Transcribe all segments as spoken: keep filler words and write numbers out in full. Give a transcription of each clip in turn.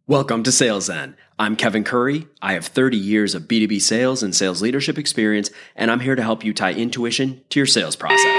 Welcome to Sales Zen. I'm Kevin Curry. I have thirty years of B two B sales and sales leadership experience, and I'm here to help you tie intuition to your sales process.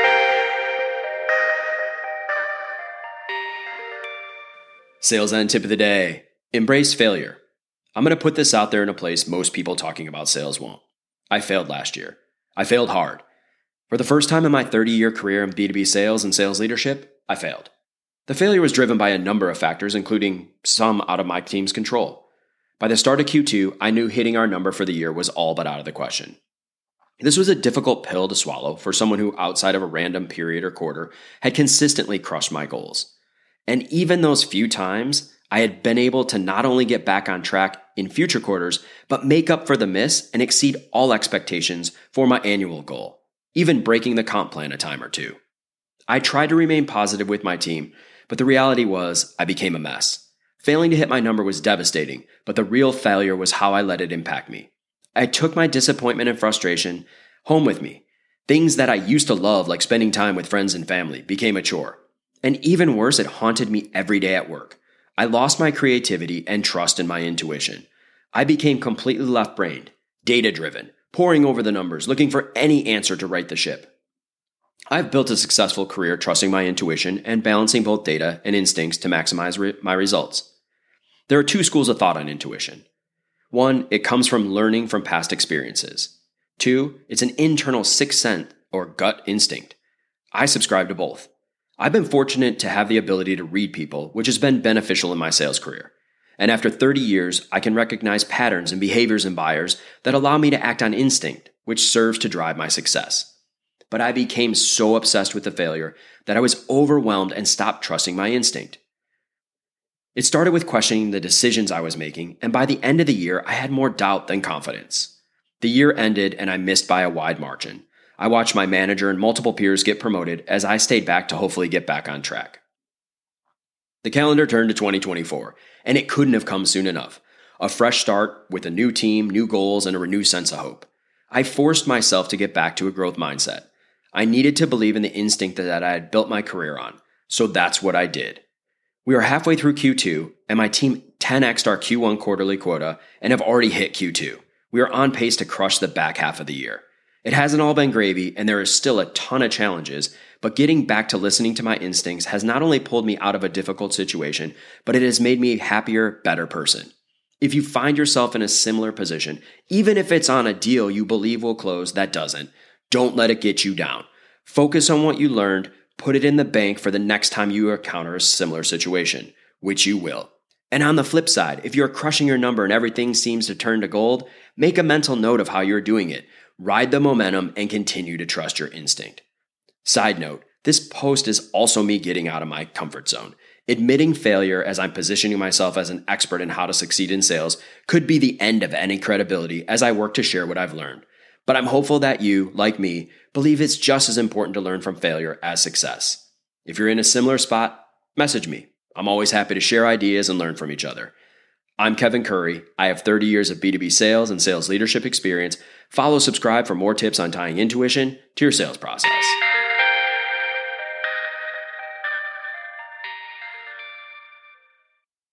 Sales Zen tip of the day: embrace failure. I'm going to put this out there in a place most people talking about sales won't. I failed last year. I failed hard. For the first time in my thirty-year career in B two B sales and sales leadership, I failed. The failure was driven by a number of factors, including some out of my team's control. By the start of Q two, I knew hitting our number for the year was all but out of the question. This was a difficult pill to swallow for someone who, outside of a random period or quarter, had consistently crushed my goals. And even those few times, I had been able to not only get back on track in future quarters, but make up for the miss and exceed all expectations for my annual goal, even breaking the comp plan a time or two. I tried to remain positive with my team, but the reality was I became a mess. Failing to hit my number was devastating, but the real failure was how I let it impact me. I took my disappointment and frustration home with me. Things that I used to love, like spending time with friends and family, became a chore. And even worse, it haunted me every day at work. I lost my creativity and trust in my intuition. I became completely left-brained, data-driven, poring over the numbers, looking for any answer to right the ship. I've built a successful career trusting my intuition and balancing both data and instincts to maximize re- my results. There are two schools of thought on intuition. One, it comes from learning from past experiences. Two, it's an internal sixth sense or gut instinct. I subscribe to both. I've been fortunate to have the ability to read people, which has been beneficial in my sales career. And after thirty years, I can recognize patterns and behaviors in buyers that allow me to act on instinct, which serves to drive my success. But I became so obsessed with the failure that I was overwhelmed and stopped trusting my instinct. It started with questioning the decisions I was making, and by the end of the year, I had more doubt than confidence. The year ended and I missed by a wide margin. I watched my manager and multiple peers get promoted as I stayed back to hopefully get back on track. The calendar turned to twenty twenty-four, and it couldn't have come soon enough. A fresh start with a new team, new goals, and a renewed sense of hope. I forced myself to get back to a growth mindset. I needed to believe in the instinct that I had built my career on, so that's what I did. We are halfway through Q two, and my team ten x'd our Q one quarterly quota and have already hit Q two. We are on pace to crush the back half of the year. It hasn't all been gravy, and there is still a ton of challenges, but getting back to listening to my instincts has not only pulled me out of a difficult situation, but it has made me a happier, better person. If you find yourself in a similar position, even if it's on a deal you believe will close that doesn't, don't let it get you down. Focus on what you learned, put it in the bank for the next time you encounter a similar situation, which you will. And on the flip side, if you're crushing your number and everything seems to turn to gold, make a mental note of how you're doing it. Ride the momentum and continue to trust your instinct. Side note, this post is also me getting out of my comfort zone. Admitting failure as I'm positioning myself as an expert in how to succeed in sales could be the end of any credibility as I work to share what I've learned. But I'm hopeful that you, like me, believe it's just as important to learn from failure as success. If you're in a similar spot, message me. I'm always happy to share ideas and learn from each other. I'm Kevin Curry. I have thirty years of B two B sales and sales leadership experience. Follow, subscribe for more tips on tying intuition to your sales process.